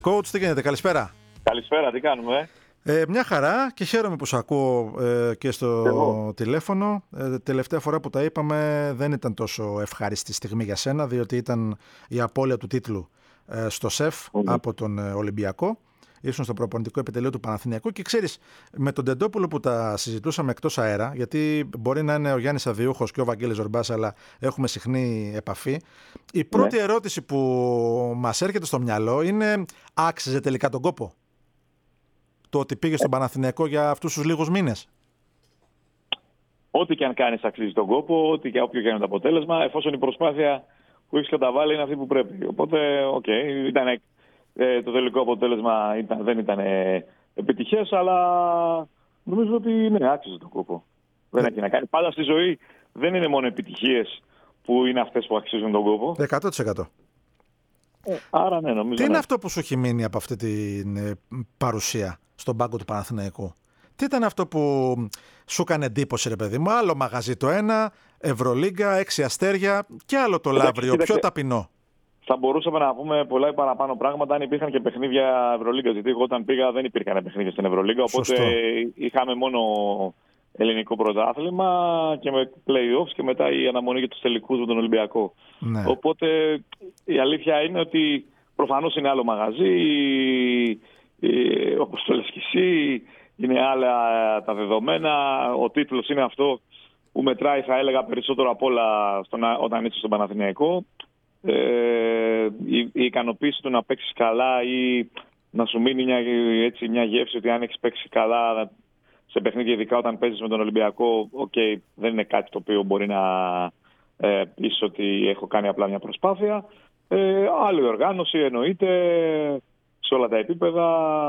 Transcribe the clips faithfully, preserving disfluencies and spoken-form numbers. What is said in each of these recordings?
Coach, τι γίνεται, καλησπέρα. Καλησπέρα, τι κάνουμε. Ε, μια χαρά και χαίρομαι που σε ακούω ε, και στο Εγώ. τηλέφωνο. Ε, τελευταία φορά που τα είπαμε δεν ήταν τόσο ευχάριστη στιγμή για σένα, διότι ήταν η απώλεια του τίτλου ε, στο ΣΕΦ mm. από τον ε, Ολυμπιακό. Ήσουν στο προπονητικό επιτελείο του Παναθηναϊκού και ξέρεις, με τον Τεντόπουλο που τα συζητούσαμε εκτός αέρα, γιατί μπορεί να είναι ο Γιάννης Αδειούχος και ο Βαγγέλης Ζορμπάς, αλλά έχουμε συχνή επαφή. Η πρώτη ναι. ερώτηση που μας έρχεται στο μυαλό είναι: άξιζε τελικά τον κόπο το ότι πήγε στον Παναθηναϊκό για αυτούς τους λίγους μήνες? Ό,τι και αν κάνεις αξίζει τον κόπο, ό,τι και όποιο και είναι το αποτέλεσμα, εφόσον η προσπάθεια που έχεις καταβάλει είναι αυτή που πρέπει. Οπότε, οκ, okay, ήταν. Ε, το τελικό αποτέλεσμα ήταν, δεν ήταν ε, επιτυχές, αλλά νομίζω ότι ναι, άξιζε τον κόπο. Δεν έχει να κάνει. Πάντα στη ζωή δεν είναι μόνο επιτυχίες που είναι αυτές που αξίζουν τον κόπο. εκατό τοις εκατό. Ε, άρα ναι, νομίζω. Τι είναι ναι. αυτό που σου έχει μείνει από αυτή την ε, παρουσία στον πάγκο του Παναθηναϊκού? Τι ήταν αυτό που σου έκανε εντύπωση, ρε παιδί μου? Άλλο μαγαζί το ένα, Ευρωλίγκα, έξι αστέρια, και άλλο το Λαύριο, πιο ταπεινό. Θα μπορούσαμε να πούμε πολλά ή παραπάνω πράγματα αν υπήρχαν και παιχνίδια Ευρωλίγκα. Γιατί εγώ όταν πήγα δεν υπήρχαν παιχνίδια στην Ευρωλίγκα. Οπότε Σωστό. είχαμε μόνο ελληνικό πρωτάθλημα και με play-offs και μετά η αναμονή για τους τελικούς με τον Ολυμπιακό. Ναι. Οπότε η αλήθεια είναι ότι προφανώς είναι άλλο μαγαζί. Όπως το λες και εσύ, είναι άλλα τα δεδομένα. Ο τίτλος είναι αυτό που μετράει, θα έλεγα, περισσότερο απ' όλα στον, όταν είσαι στον Παναθηναϊκό. Ε, η, η ικανοποίηση του να παίξεις καλά ή να σου μείνει μια, έτσι, μια γεύση ότι αν έχεις παίξει καλά σε παιχνίδια, ειδικά όταν παίζεις με τον Ολυμπιακό, okay, δεν είναι κάτι το οποίο μπορεί να ε, πεις ότι έχω κάνει απλά μια προσπάθεια. Ε, άλλη οργάνωση εννοείται σε όλα τα επίπεδα.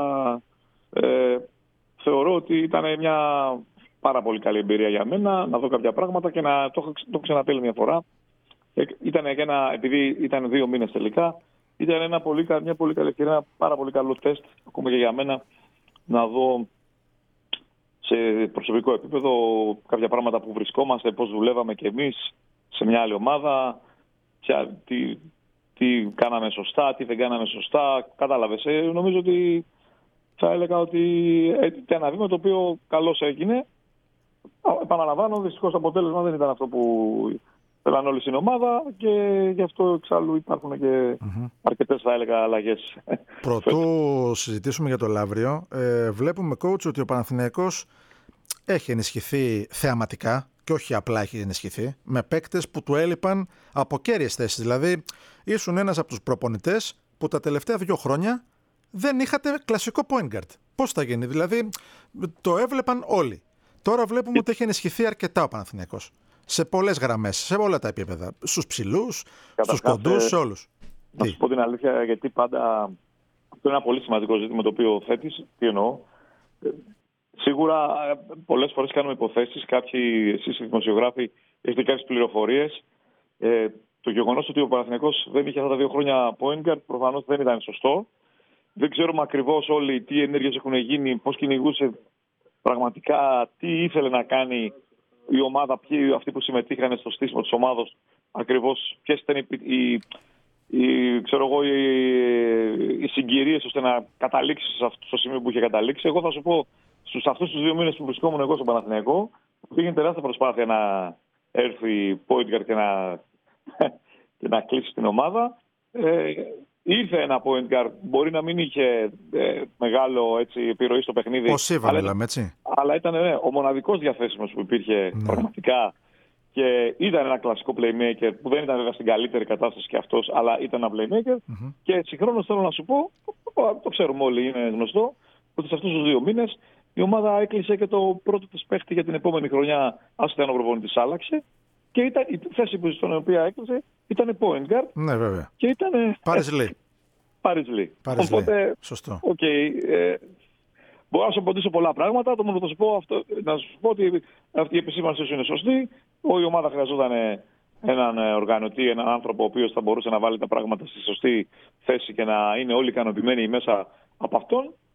Ε, θεωρώ ότι ήταν μια πάρα πολύ καλή εμπειρία για μένα να δω κάποια πράγματα και να το, το έχω ξαναπεί μια φορά. Ήταν ένα, επειδή ήταν δύο μήνες τελικά, ήταν ένα πολύ, μια πολύ καλή ευκαιρία, ένα πάρα πολύ καλό τεστ, ακόμα και για μένα, να δω σε προσωπικό επίπεδο κάποια πράγματα που βρισκόμαστε, πώς δουλεύαμε κι εμείς σε μια άλλη ομάδα, τι, τι κάναμε σωστά, τι δεν κάναμε σωστά, κατάλαβες. Ε, νομίζω ότι θα έλεγα ότι ήταν ένα βήμα το οποίο καλώς έγινε. Επαναλαμβάνω, δυστυχώς το αποτέλεσμα δεν ήταν αυτό που θέλαν όλοι στην ομάδα και γι' αυτό εξάλλου υπάρχουν και mm-hmm. αρκετές, θα έλεγα, αλλαγές. Πρωτού συζητήσουμε για το Λαύριο, ε, βλέπουμε, coach, ότι ο Παναθηναϊκός έχει ενισχυθεί θεαματικά και όχι απλά έχει ενισχυθεί, με παίκτες που του έλειπαν από κέρυες θέσεις. Δηλαδή, ήσουν ένας από τους προπονητές που τα τελευταία δύο χρόνια δεν είχατε κλασικό point guard. Πώς θα γίνει? Δηλαδή, το έβλεπαν όλοι. Τώρα βλέπουμε ότι έχει ενισχυθεί αρκετά ο Παναθηναϊκός. Σε πολλές γραμμές, σε όλα τα επίπεδα. Στους ψηλούς, στους κοντούς, σε όλους. Να σου πω την αλήθεια, γιατί πάντα αυτό είναι ένα πολύ σημαντικό ζήτημα το οποίο θέτεις. Τι εννοώ? Σίγουρα πολλές φορές κάνουμε υποθέσεις. Κάποιοι, εσείς οι δημοσιογράφοι, έχετε κάποιες πληροφορίες. Ε, το γεγονός ότι ο Παναθηναϊκός δεν είχε αυτά τα δύο χρόνια point guard προφανώς δεν ήταν σωστό. Δεν ξέρουμε ακριβώς όλοι τι ενέργειες έχουν γίνει, πώς κυνηγούσε πραγματικά, τι ήθελε να κάνει η ομάδα, ποιοι αυτοί που συμμετείχαν στο στήσιμο της ομάδος, ακριβώς ποιες ήταν οι, οι, οι, ξέρω εγώ, οι, οι συγκυρίες ώστε να καταλήξει στο σημείο που είχε καταλήξει. Εγώ θα σου πω, στους αυτούς τους δύο μήνες που βρισκόμουν εγώ στον Παναθηναϊκό, πήγαινε τεράστια προσπάθεια να έρθει point guard και να, και να κλείσει την ομάδα. Ε, ήρθε ένα point guard, μπορεί να μην είχε ε, μεγάλο, έτσι, επιρροή στο παιχνίδι. Πώς είπα, μιλάμε, έτσι. Αλλά ήταν ναι, ο μοναδικός διαθέσιμος που υπήρχε ναι. πραγματικά και ήταν ένα κλασικό playmaker που δεν ήταν βέβαια στην καλύτερη κατάσταση και αυτός, αλλά ήταν ένα playmaker. Mm-hmm. Και συγχρόνως θέλω να σου πω, το ξέρουμε όλοι, είναι γνωστό, ότι σε αυτούς τους δύο μήνες η ομάδα έκλεισε και το πρώτο της παίχτη για την επόμενη χρονιά, άσχετα αν ο προπονητής άλλαξε. Και ήταν, η θέση που στην οποία έκλεισε ήταν point guard. Ναι, βέβαια. Και ήταν. Πάρις Λί. Πάρις Λί. Οπότε. Σωστό. Okay, ε, μπορώ να σου απαντήσω πολλά πράγματα. Το μόνο που θα σου πω, αυτό, να σου πω ότι αυτή η επισήμανση σου είναι σωστή. Η ομάδα χρειαζόταν έναν οργανωτή, έναν άνθρωπο ο οποίος θα μπορούσε να βάλει τα πράγματα στη σωστή θέση και να είναι όλοι ικανοποιημένοι μέσα από αυτόν.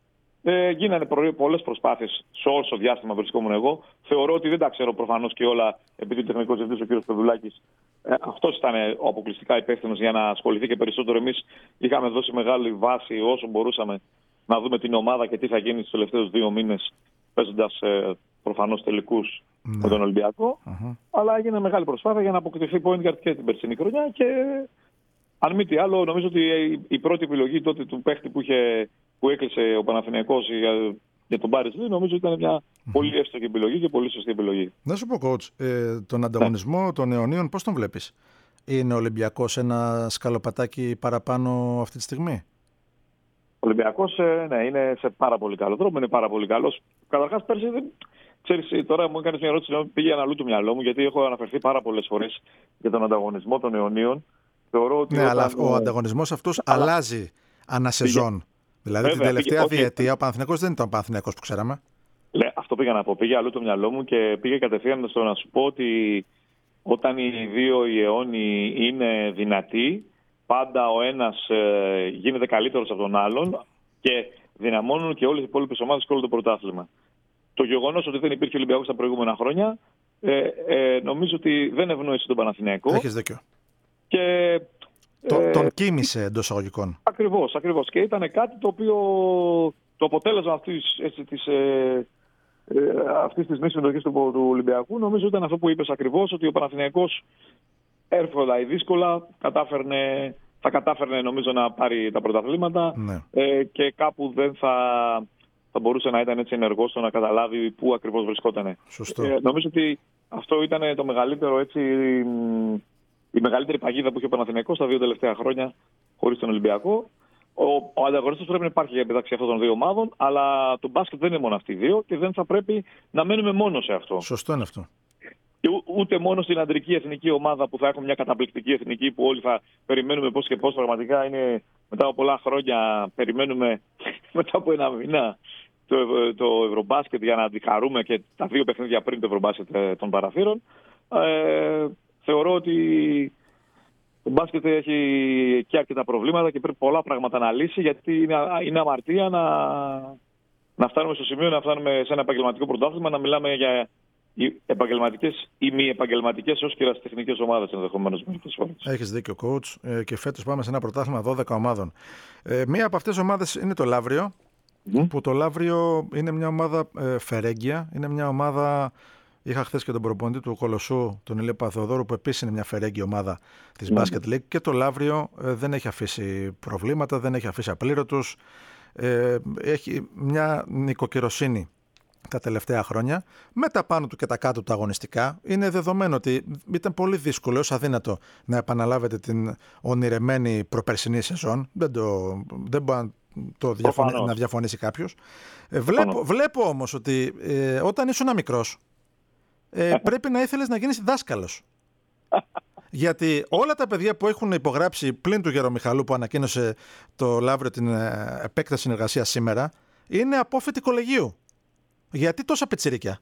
Ε, γίνανε πολλές προσπάθειες σε όσο διάστημα βρισκόμουν εγώ. Θεωρώ ότι δεν τα ξέρω προφανώς και όλα, επειδή ο τεχνικός διευθυντής ο κ. Πεδουλάκης ε, αυτός ήταν ο αποκλειστικά υπεύθυνος για να ασχοληθεί και περισσότερο. Εμείς είχαμε δώσει μεγάλη βάση όσο μπορούσαμε να δούμε την ομάδα και τι θα γίνει στους τελευταίους δύο μήνες, παίζοντας ε, προφανώς τελικούς ναι. με τον Ολυμπιακό. Uh-huh. Αλλά έγινε μεγάλη προσπάθεια για να αποκτηθεί point guard και την περσινή χρονιά. Και αν μη τι άλλο, νομίζω ότι η πρώτη επιλογή τότε του παίχτη που, είχε, που έκλεισε ο Παναθηναϊκός για, για τον Πάρις Λί, νομίζω ήταν μια mm-hmm. πολύ εύστοχη επιλογή και πολύ σωστή επιλογή. Να σου πω, coach, ε, τον ανταγωνισμό ναι. των αιωνίων πώς τον βλέπεις? Είναι ο Ολυμπιακός ένα σκαλοπατάκι παραπάνω αυτή τη στιγμή? Ο Ολυμπιακός ε, ναι, είναι σε πάρα πολύ καλό τρόπο, είναι πάρα πολύ καλός. Καταρχάς, πέρσι δεν. Ξέρεις, τώρα μου έκανες μια ερώτηση, πήγε αλλού το μυαλό μου, γιατί έχω αναφερθεί πάρα πολλές φορές για τον ανταγωνισμό των αιωνίων. Θεωρώ ότι ναι, όταν... αλλά ο ανταγωνισμός αυτός αλλά... αλλάζει ανά σεζόν. Δηλαδή βέβαια, την τελευταία πήγε... διετία ο Παναθηναϊκός δεν ήταν ο Παναθηναϊκός που ξέραμε. Ναι, αυτό πήγα να πω. Πήγε αλλού το μυαλό μου και πήγε κατευθείαν στο να σου πω ότι όταν οι δύο οι αιώνιοι είναι δυνατοί, πάντα ο ένας ε, γίνεται καλύτερος από τον άλλον και δυναμώνουν και όλες οι υπόλοιπες ομάδες και όλο το πρωτάθλημα. Το γεγονός ότι δεν υπήρχε Ολυμπιακός τα προηγούμενα χρόνια ε, ε, νομίζω ότι δεν ευνοήσε τον Παναθηναϊκό. Έχεις δίκιο. Και, το, ε, τον κοίμησε εντός εισαγωγικών. Ακριβώς, ακριβώς. Και ήταν κάτι το οποίο το αποτέλεσμα αυτής, έτσι, της, ε, ε, αυτής της μη συμμετοχής του, του Ολυμπιακού νομίζω ήταν αυτό που είπες ακριβώς, ότι ο Παναθηναϊκός εύκολα ή δύσκολα κατάφερνε, θα κατάφερνε νομίζω να πάρει τα πρωταθλήματα ναι. ε, και κάπου δεν θα, θα μπορούσε να ήταν έτσι ενεργός στο να καταλάβει πού ακριβώς βρισκόταν. Σωστό. Ε, νομίζω ότι αυτό ήταν το μεγαλύτερο έτσι... η μεγαλύτερη παγίδα που είχε ο Παναθηναϊκός στα δύο τελευταία χρόνια χωρίς τον Ολυμπιακό. Ο, ο ανταγωνισμός πρέπει να υπάρχει μεταξύ αυτών των δύο ομάδων, αλλά το μπάσκετ δεν είναι μόνο αυτοί οι δύο και δεν θα πρέπει να μένουμε μόνο σε αυτό. Σωστό είναι αυτό. Και ούτε μόνο στην αντρική εθνική ομάδα που θα έχουμε μια καταπληκτική εθνική που όλοι θα περιμένουμε πώς και πώς. Πραγματικά είναι μετά από πολλά χρόνια, περιμένουμε μετά από ένα μήνα το, το Ευρωμπάσκετ για να αντιχαρούμε και τα δύο παιχνίδια πριν το Ευρωμπάσκετ των παραθύρων. Ε, Θεωρώ ότι το μπάσκετ έχει και αρκετά προβλήματα και πρέπει πολλά πράγματα να λύσει, γιατί είναι, είναι αμαρτία να, να φτάνουμε στο σημείο να φτάνουμε σε ένα επαγγελματικό πρωτάθλημα να μιλάμε για επαγγελματικές ή μη επαγγελματικές ως και ερασιτεχνικές ομάδες ενδεχομένως. Έχεις δίκιο, coach. Ε, και φέτος πάμε σε ένα πρωτάθλημα δώδεκα ομάδων. Ε, μία από αυτές τις ομάδες είναι το Λαύριο, mm. που το Λαύριο είναι μια ομάδα ε, φερέγγια, είναι μια ομάδα... Είχα χθες και τον προπονητή του Κολοσσού, τον Ηλία Παπαθεοδόρου, που επίσης είναι μια φερέγγια ομάδα της mm. Basket League, και το Λαύριο ε, δεν έχει αφήσει προβλήματα, δεν έχει αφήσει απλήρωτους. Ε, έχει μια νοικοκυροσύνη τα τελευταία χρόνια. Με τα πάνω του και τα κάτω του αγωνιστικά. Είναι δεδομένο ότι ήταν πολύ δύσκολο, ως αδύνατο, να επαναλάβετε την ονειρεμένη προπερσινή σεζόν. Δεν, το, δεν μπορεί να, το διαφωνεί, να διαφωνήσει κάποιος. Ε, βλέπω, βλέπω όμως ότι ε, όταν ήσουν μικρός, Ε, πρέπει να ήθελες να γίνεις δάσκαλος. Γιατί όλα τα παιδιά που έχουν υπογράψει πλην του Γερομιχαλού που ανακοίνωσε το Λαύριο την ε, επέκταση συνεργασίας σήμερα είναι απόφοιτοι κολεγίου. Γιατί τόσα πετσιρίκια?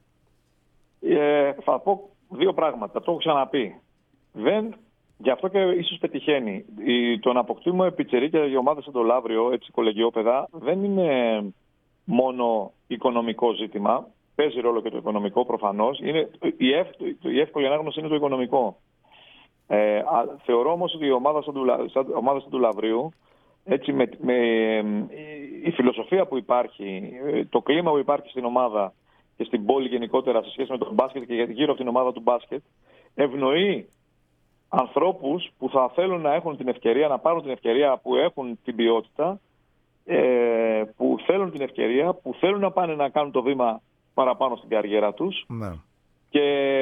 Ε, θα πω δύο πράγματα. Το έχω ξαναπεί. Δεν, γι' αυτό και ίσως πετυχαίνει. Η, το να αποκτήσουμε πιτσιρίκια για ομάδες σαν το Λαύριο, έτσι κολεγιόπαιδα, δεν είναι μόνο οικονομικό ζήτημα. Παίζει ρόλο και το οικονομικό προφανώς. Είναι, η, ευ, η εύκολη ανάγνωση είναι το οικονομικό. Ε, α, θεωρώ όμως ότι η ομάδα σαν του, σαν, ομάδα σαν του Λαυρίου, έτσι, με, με, η φιλοσοφία που υπάρχει, το κλίμα που υπάρχει στην ομάδα και στην πόλη γενικότερα σε σχέση με τον μπάσκετ και γύρω από την ομάδα του μπάσκετ, ευνοεί ανθρώπους που θα θέλουν να έχουν την ευκαιρία, να πάρουν την ευκαιρία, που έχουν την ποιότητα, ε, που θέλουν την ευκαιρία, που θέλουν να πάνε να κάνουν το βήμα παραπάνω στην καριέρα τους. Ναι. Και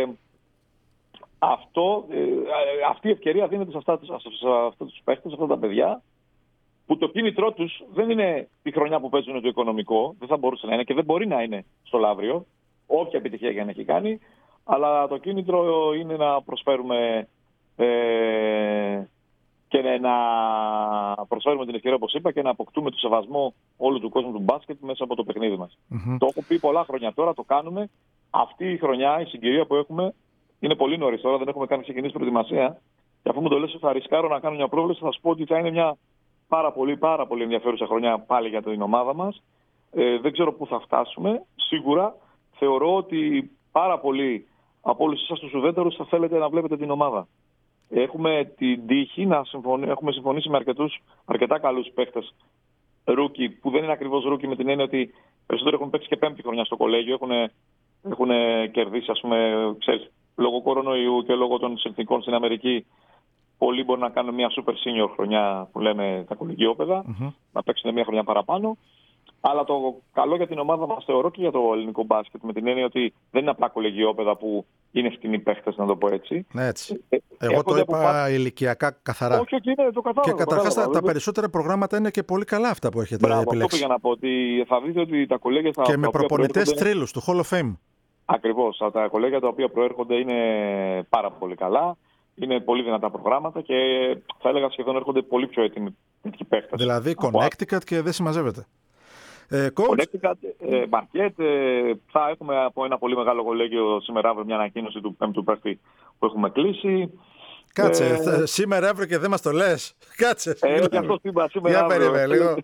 αυτό, ε, αυτή η ευκαιρία δίνεται σε αυτά, σε αυτούς τους παίχτες, σε αυτά τα παιδιά, που το κίνητρό τους δεν είναι τη χρονιά που παίζουν το οικονομικό, δεν θα μπορούσε να είναι και δεν μπορεί να είναι στο Λαύριο, όποια επιτυχία για να έχει κάνει, αλλά το κίνητρο είναι να προσφέρουμε ε, και να προσφέρουμε την ευκαιρία, όπως είπα, και να αποκτούμε το σεβασμό όλου του κόσμου του μπάσκετ μέσα από το παιχνίδι μας. Mm-hmm. Το έχω πει πολλά χρόνια τώρα, το κάνουμε. Αυτή η χρονιά, η συγκυρία που έχουμε, είναι πολύ νωρίς τώρα, δεν έχουμε καν ξεκινήσει προετοιμασία. Και αφού μου το λες, θα ρισκάρω να κάνω μια πρόβλεψη, θα σου πω ότι θα είναι μια πάρα πολύ, πάρα πολύ ενδιαφέρουσα χρονιά πάλι για την ομάδα μας. Ε, δεν ξέρω πού θα φτάσουμε. Σίγουρα θεωρώ ότι πάρα πολλοί από όλους εσάς τους ουδέτερους θα θέλετε να βλέπετε την ομάδα. Έχουμε την τύχη να συμφωνεί, έχουμε συμφωνήσει με αρκετούς, αρκετά καλούς παίχτες ρούκι, που δεν είναι ακριβώς ρούκι με την έννοια ότι περισσότεροι έχουν παίξει και πέμπτη χρονιά στο κολέγιο, έχουν, έχουν κερδίσει, ας πούμε, ξέρεις, λόγω κορονοϊού και λόγω των συνθηκών στην Αμερική. Πολλοί μπορούν να κάνουν μια super senior χρονιά που λέμε τα κολεγιόπαιδα, mm-hmm. να παίξουν μια χρονιά παραπάνω. Αλλά το καλό για την ομάδα μας θεωρώ και για το ελληνικό μπάσκετ, με την έννοια ότι δεν είναι απλά κολεγιόπαιδα που είναι φτηνοί παίχτες, να το πω έτσι. Ναι, έτσι. Ε, Εγώ το είπα πά... ηλικιακά καθαρά. Όχι, όχι, είναι το κατάλαβα. Και καταρχάς τα, τα περισσότερα προγράμματα είναι και πολύ καλά αυτά που έχετε Μπράβο, επιλέξει. Αυτό πήγα να πω, ότι θα δείτε ότι τα κολέγια θα. Και με προπονητές θρύλους του Hall of Fame. Ακριβώς. Τα κολέγια τα οποία προέρχονται είναι πάρα πολύ καλά. Είναι πολύ δυνατά προγράμματα και θα έλεγα σχεδόν έρχονται πολύ πιο έτοιμοι παίχτες. Δηλαδή Connecticut και δεν συμμαζεύεται. Ε, Connecticut, ε, Marquette, ε, θα έχουμε από ένα πολύ μεγάλο κολέγιο σήμερα αύριο μια ανακοίνωση του πέμπτου παίχτη που έχουμε κλείσει. Κάτσε, ε, σήμερα αύριο και δεν μας το λες. Κάτσε. Ε, και αυτό σήμερα, σήμερα Για περίμενε λίγο.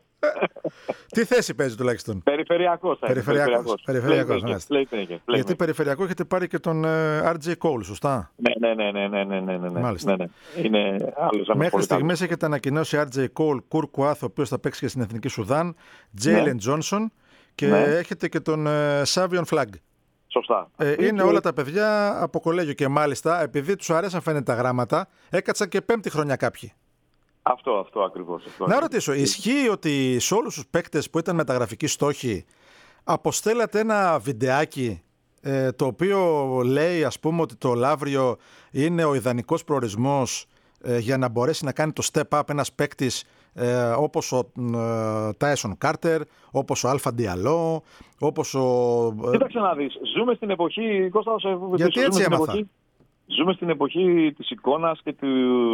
Τι θέση παίζει τουλάχιστον? Περιφερειακός. Περιφερειακός. Περιφερειακός. Γιατί περιφερειακό έχετε πάρει και τον αρ τζέι Cole, σωστά? Ναι, ναι, ναι, ναι, ναι, ναι, ναι. Μάλιστα. Ναι, ναι. Είναι άλλος, μέχρι στιγμής έχετε ανακοινώσει αρ τζέι Cole, Κουρ Κουάθ, ο οποίος θα παίξει και στην Εθνική Σουδάν, Τζέιλεν Τζόνσον και ναι. έχετε και τον Σάβιον Φλαγκ. Σωστά. Ε, είναι και... όλα τα παιδιά από κολέγιο και μάλιστα επειδή τους αρέσαν φαίνεται τα γράμματα, έκατσαν και πέμπτη χρονιά κάποιοι. Αυτό, αυτό ακριβώς. Αυτό, να ρωτήσω, ισχύει ότι σε όλους τους παίκτες που ήταν μεταγραφικοί στόχοι αποστέλατε ένα βιντεάκι ε, το οποίο λέει ας πούμε ότι το Λαύριο είναι ο ιδανικός προορισμός ε, για να μπορέσει να κάνει το step up ένας παίκτης ε, όπως ο Τάισον Κάρτερ, όπως ο Αλφα Ντιαλό, όπως ο... Κοίταξε να δεις, ζούμε στην εποχή... Κώστα, γιατί ζούμε έτσι στην έμαθα. Εποχή, ζούμε στην εποχή της εικόνας και του,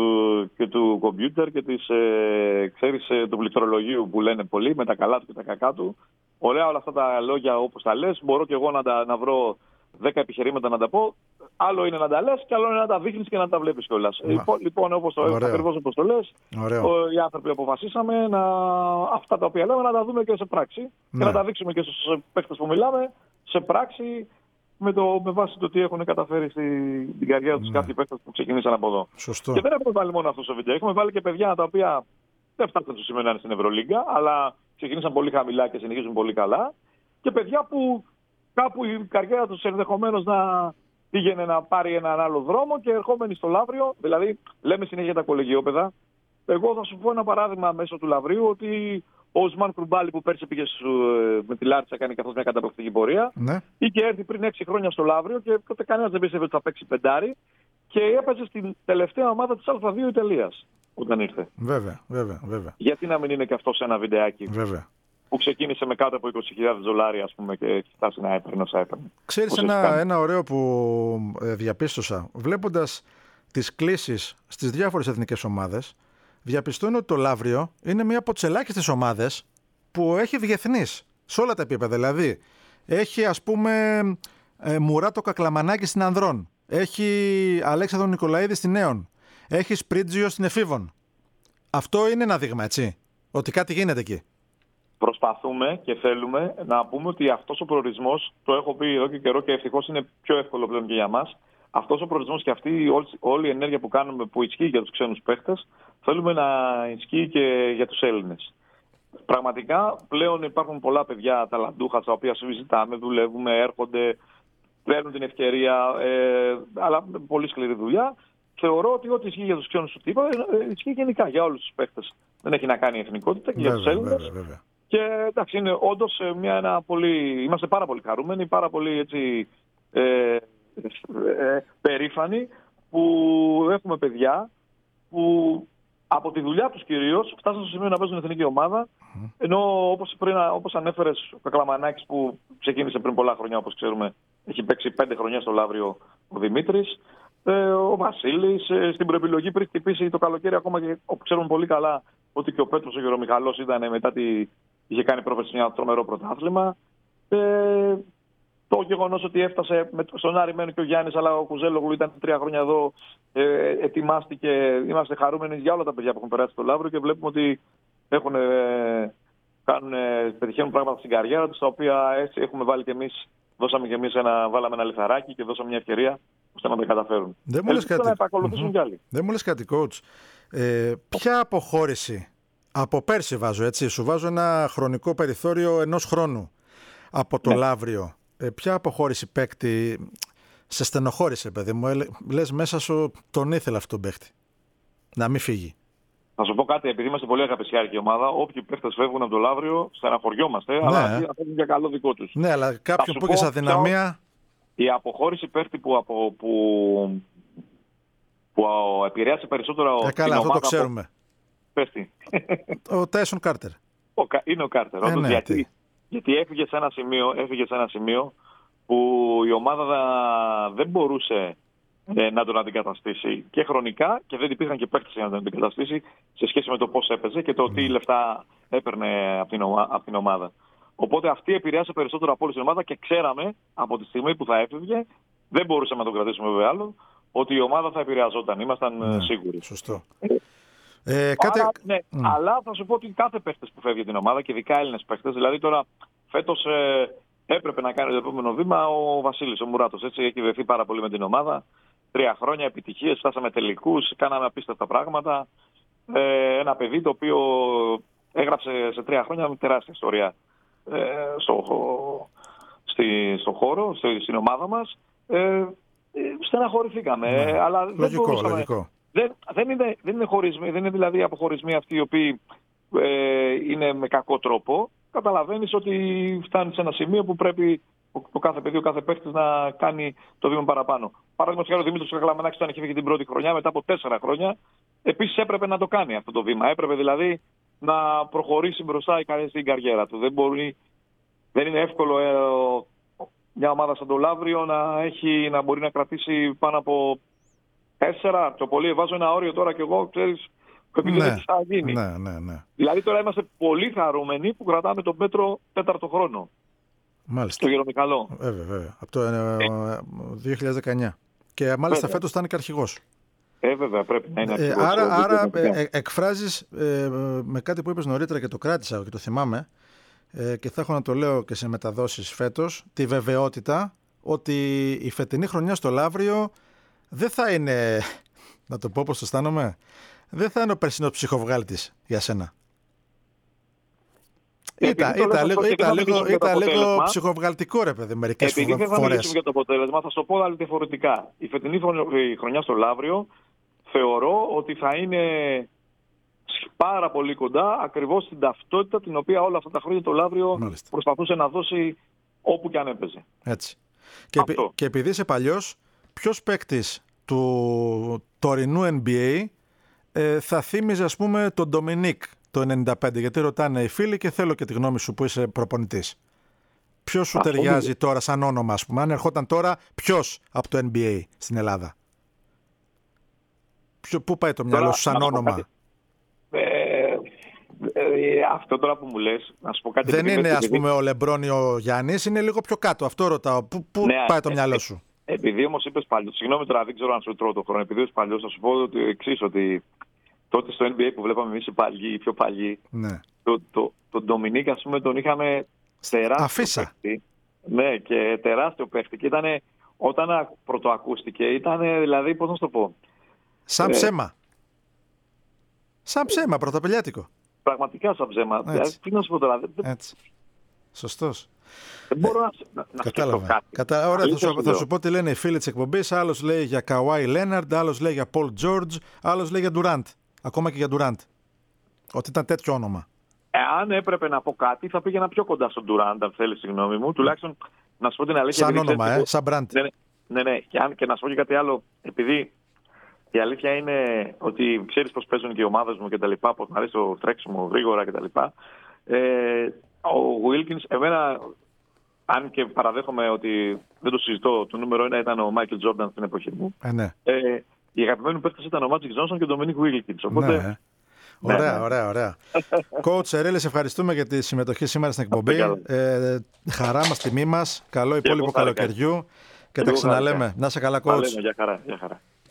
και του κομπιούτερ και της, ε, ξέρεις, ε, του πληκτρολογίου που λένε πολλοί με τα καλά του και τα κακά του. Ωραία όλα αυτά τα λόγια όπως τα λες. Μπορώ και εγώ να, τα, να βρω δέκα επιχειρήματα να τα πω. Άλλο είναι να τα λες και άλλο είναι να τα δείχνεις και να τα βλέπεις κιόλας. Λοιπόν, λοιπόν όπως το, ακριβώς όπως το λες, ο, οι άνθρωποι αποφασίσαμε να, αυτά τα οποία λέμε να τα δούμε και σε πράξη. Ναι. Και να τα δείξουμε και στους παίκτες που μιλάμε σε πράξη. Με, το, με βάση το τι έχουν καταφέρει στην την καριέρα τους ναι. κάποιοι παίκτες που ξεκινήσαν από εδώ. Σωστό. Και δεν έχουμε βάλει μόνο αυτό στο βίντεο. Έχουμε βάλει και παιδιά τα οποία δεν φτάσαν στο σημείο να είναι στην Ευρωλίγκα, αλλά ξεκινήσαν πολύ χαμηλά και συνεχίζουν πολύ καλά. Και παιδιά που κάπου η καριέρα τους ενδεχομένως να πήγαινε να πάρει έναν άλλο δρόμο και ερχόμενοι στο Λαύριο, δηλαδή λέμε συνέχεια τα κολεγιόπαιδα. Εγώ θα σου πω ένα παράδειγμα μέσω του Λαυρίου ότι ο Οσμάν Κρουμπάλη που πέρσι πήγε σου, με τη Λάρισα, κάνει καθώς μια καταπληκτική πορεία. Ναι. Είχε έρθει πριν έξι χρόνια στο Λαύριο και τότε κανένας δεν πίστευε ότι θα παίξει πεντάρι και έπαιζε στην τελευταία ομάδα της Α δύο Ιταλίας όταν ήρθε. Βέβαια, βέβαια, βέβαια. Γιατί να μην είναι και αυτό σε ένα βιντεάκι βέβαια. που ξεκίνησε με κάτω από είκοσι χιλιάδες δολάρια, ας πούμε, και έχει φτάσει να έπαιρνε όσα έπαιρνε. Ξέρεις ένα, ένα ωραίο που ε, διαπίστωσα, βλέποντας τις κλήσεις στις διάφορες εθνικές ομάδες. Διαπιστώνω ότι το Λαύριο είναι μία από τις ελάχιστες ομάδες που έχει διεθνείς σε όλα τα επίπεδα. Δηλαδή, έχει ας πούμε ε, Μουράτο Κακλαμανάκη στην Ανδρών, έχει Αλέξανδρο Νικολαίδη στην Νέων, έχει Σπρίτζιο στην Εφήβων. Αυτό είναι ένα δείγμα, έτσι, ότι κάτι γίνεται εκεί. Προσπαθούμε και θέλουμε να πούμε ότι αυτός ο προορισμός, το έχω πει εδώ και καιρό και ευτυχώς είναι πιο εύκολο πλέον και για μας. Αυτός ο προορισμός και αυτή όλη, όλη η ενέργεια που κάνουμε που ισχύει για τους ξένους παίχτες, θέλουμε να ισχύει και για τους Έλληνες. Πραγματικά πλέον υπάρχουν πολλά παιδιά ταλαντούχα τα οποία συζητάμε, δουλεύουμε, έρχονται, παίρνουν την ευκαιρία, ε, αλλά με πολύ σκληρή δουλειά. Θεωρώ ότι ό,τι ισχύει για τους ξένους του τύπου ε, ισχύει γενικά για όλους τους παίχτες. Δεν έχει να κάνει η εθνικότητα και βέβαια, για τους Έλληνες. Βέβαια, βέβαια. Και εντάξει, είναι όντως μια, ένα πολύ, είμαστε πάρα πολύ χαρούμενοι, πάρα πολύ έτσι. Ε, Ε, περήφανοι που έχουμε παιδιά που από τη δουλειά τους κυρίως φτάσαν στο σημείο να παίζουν εθνική ομάδα, mm. ενώ όπως, πριν, όπως ανέφερες ο Κακλαμανάκης που ξεκίνησε πριν πολλά χρόνια, όπως ξέρουμε, έχει παίξει πέντε χρονιά στο Λαύριο ο Δημήτρης, ε, ο Βασίλης ε, στην προεπιλογή πριν χτυπήσει το καλοκαίρι, ακόμα και όπου ξέρουμε πολύ καλά ότι και ο Πέτρος ο Γερομιχαλός ήταν μετά τη, είχε κάνει πρόβες σε ένα τρομερό πρωτάθλημα. ε, Το γεγονός ότι έφτασε με, στον Άρη μένει και ο Γιάννης, αλλά ο Κουζέλογλου ήταν τρία χρόνια εδώ, ε, ετοιμάστηκε. Είμαστε χαρούμενοι για όλα τα παιδιά που έχουν περάσει στο Λαύριο και βλέπουμε ότι έχουν ε, κάνουν, πετυχαίνουν πράγματα στην καριέρα τους, τα οποία έτσι έχουμε βάλει κι εμείς, δώσαμε κι εμείς ένα, βάλαμε ένα λιθαράκι και δώσαμε μια ευκαιρία ώστε να τα καταφέρουν. Δεν μου λες κάτι. Να επακολουθήσουν κι άλλοι. Δεν μου λες κάτι, coach. Ε, ποια αποχώρηση από πέρσι βάζω, έτσι, σου βάζω ένα χρονικό περιθώριο ενός χρόνου από το ναι. Λαύριο. Ε, ποια αποχώρηση παίκτη σε στενοχώρησε, παιδί μου? Ε, λες μέσα σου τον ήθελα αυτόν τον παίκτη να μην φύγει. Θα σου πω κάτι, επειδή είμαστε πολύ αγαπησιάρικη ομάδα, όποιοι παίχτες φεύγουν από το Λαύριο, στεναχωριόμαστε, ναι. αλλά αυτοί είναι για καλό δικό τους. Ναι, αλλά κάποιον που έχει αδυναμία. Η αποχώρηση παίχτη που, από, που, που επηρέασε περισσότερο. Ε, καλά, αυτό το ξέρουμε. Από... Πέστη. Ο Τάισον Κάρτερ. Είναι ο Κάρτερ. Ε, ναι, γιατί, γιατί έφυγε σε ένα σημείο, έφυγε σε ένα σημείο που η ομάδα δεν μπορούσε ε, να τον αντικαταστήσει και χρονικά και δεν υπήρχαν και παίκτες για να τον αντικαταστήσει σε σχέση με το πώς έπαιζε και το mm. τι λεφτά έπαιρνε από την, ομα, από την ομάδα. Οπότε αυτή επηρεάσε περισσότερο από όλη την ομάδα και ξέραμε από τη στιγμή που θα έφευγε, δεν μπορούσαμε να τον κρατήσουμε βέβαια άλλο, ότι η ομάδα θα επηρεαζόταν. Ήμασταν ναι, σίγουροι. Σωστό. Ε, κάτι... Άρα, ναι, mm. Αλλά θα σου πω ότι κάθε παίκτης που φεύγει την ομάδα και ειδικά Έλληνες παίκτες, δηλαδή τώρα φέτος ε, έπρεπε να κάνει το επόμενο βήμα ο Βασίλης, ο Μουράτος. Έτσι έχει βρεθεί πάρα πολύ με την ομάδα. Τρία χρόνια επιτυχίες, φτάσαμε τελικούς, κάναμε απίστευτα πράγματα. Ε, ένα παιδί το οποίο έγραψε σε τρία χρόνια με τεράστια ιστορία ε, στο, στη, στο χώρο, στη, στην ομάδα μας. Ε, στεναχωρηθήκαμε. Ναι. Ε, αλλά λογικό, δεν μπορούσαμε. Λογικό. Δεν, δεν, είναι, δεν, είναι χωρισμοί, δεν είναι δηλαδή αποχωρισμοί αυτοί οι οποίοι ε, είναι με κακό τρόπο. Καταλαβαίνεις ότι φτάνει σε ένα σημείο που πρέπει το κάθε παιδί, ο κάθε παίκτης να κάνει το βήμα παραπάνω. Παραδείγματος χάρη, ο Δημήτρης Κακλαμανάκης, όταν είχε φύγει την πρώτη χρονιά, μετά από τέσσερα χρόνια, επίσης έπρεπε να το κάνει αυτό το βήμα. Έπρεπε δηλαδή να προχωρήσει μπροστά στην καριέρα του. Δεν, μπορεί, δεν είναι εύκολο ε, μια ομάδα σαν το Λαύριο να, έχει, να μπορεί να κρατήσει πάνω από τέσσερα. Το πολύ βάζω ένα όριο τώρα κι εγώ, ξέρεις, επειδή δεν θα γίνει. Ναι, ναι, ναι. Δηλαδή τώρα είμαστε πολύ χαρούμενοι που κρατάμε τον Πέτρο τέταρτο χρόνο. Μάλιστα. Το Γερομικαλό. Βέβαια, βέβαια. Από το ε, δύο χιλιάδες δεκαεννιά. Και μάλιστα βέβαια. Φέτος θα είναι και αρχηγός. Ε, βέβαια, πρέπει να είναι αρχηγός. Ε, άρα άρα ε, ε, εκφράζεις ε, με κάτι που είπες νωρίτερα και το κράτησα και το θυμάμαι ε, και θα έχω να το λέω και σε μεταδόσεις φέτος, τη βεβαιότητα ότι η φετινή χρονιά στο Λαύριο δεν θα είναι, να το πω πώς το αισθάνομαι, δεν θα είναι ο περσινός ψυχοβγάλτης για σένα. Ήταν, ήταν, λίγο, ήταν, λίγο, ήταν λίγο ψυχοβγαλτικό ρε παιδί μερικές φορές. Επειδή δεν θα μιλήσουμε για το αποτέλεσμα, θα σου πω άλλη διαφορετικά. Η φετινή χρονιά στο Λαύριο θεωρώ ότι θα είναι πάρα πολύ κοντά ακριβώς στην ταυτότητα την οποία όλα αυτά τα χρόνια το Λαύριο Μάλιστα. προσπαθούσε να δώσει όπου και αν έπαιζε. Έτσι. Και, επει, και επειδή είσαι παλιός, ποιος παίκτης του τωρινού N B A ε, θα θύμιζε ας πούμε τον Ντομινίκ το ενενήντα πέντε, γιατί ρωτάνε οι φίλοι και θέλω και τη γνώμη σου που είσαι προπονητής. Ποιος σου ταιριάζει είναι. τώρα σαν όνομα, ας πούμε, αν ερχόταν τώρα ποιος από το N B A στην Ελλάδα? Ποιο, πού πάει το μυαλό τώρα, σου σαν όνομα? Ε, ε, αυτό τώρα που μου λες, να σου πω κάτι. Δεν είναι ας πούμε ο Λεμπρόν ή ο Γιάννης, είναι λίγο πιο κάτω. Αυτό ρωτάω. Πού, πού ναι, πάει το ε, μυαλό σου? Ε, επειδή όμως είπες παλιό, συγγνώμη τώρα, δεν ξέρω αν σου τρώω το χρόνο, επειδή είπες παλιός, θα σου πω ότι εξής, ότι τότε στο N B A που βλέπαμε εμείς οι παλιοί, οι πιο παλιοί, ναι. το, το, τον Ντομινίκ, ας πούμε, τον είχαμε τεράστιο Αφίσα. παίχτη. Ναι, και τεράστιο παίχτη. Και ήτανε, όταν πρωτοακούστηκε, ήταν δηλαδή, πώς να σου το πω. Σαν ψέμα. Ε, σαν ψέμα, πρωταπηλιάτικο. Πραγματικά σαν ψέμα. Δηλαδή, τι να σου πω τώρα. Έτσι. Σωστός. Δεν μπορώ να, να, να σκεφτώ κάτι. Κατα... Ωραία, θα σου, θα σου πω τι λένε οι φίλοι της εκπομπής. Άλλος λέει για Καουάι Λέναρντ, άλλος λέει για Πολ Τζόρτζ, άλλος λέει για Ντουράντ. Ακόμα και για Ντουράντ. Ότι ήταν τέτοιο όνομα. Εάν έπρεπε να πω κάτι, θα πήγαινα πιο κοντά στον Ντουράντ, αν θέλει, συγγνώμη μου. Τουλάχιστον να σου πω την αλήθεια. Σαν όνομα, ε, σαν μπραντ. Ναι, ναι, ναι. Και, αν, και να σου πω και κάτι άλλο. Επειδή η αλήθεια είναι ότι ξέρεις πώς παίζουν και οι ομάδες μου κτλ. Πώς μου αρέσει το τρέξιμο γρήγορα κτλ. Ε, ο Wilkins, εμένα. Αν και παραδέχομαι ότι δεν το συζητώ, το νούμερο ένα ήταν ο Μάικλ Τζόρνταν στην εποχή μου. Ε, ναι. ε, οι αγαπημένοι παίκτες ήταν ο Μάτζικ Τζόνσον και ο Ντομινίκ Βίλκινς. Οπότε... Ναι. Ωραία, ναι, ναι. ωραία, ωραία. Coach Ερέλη, ευχαριστούμε για τη συμμετοχή σήμερα στην εκπομπή. Ε, χαρά μας, τιμή μας. Καλό υπόλοιπο καλοκαιριού. Και τα ξαναλέμε. Να είσαι καλά, coach. Για χαρά, για χαρά.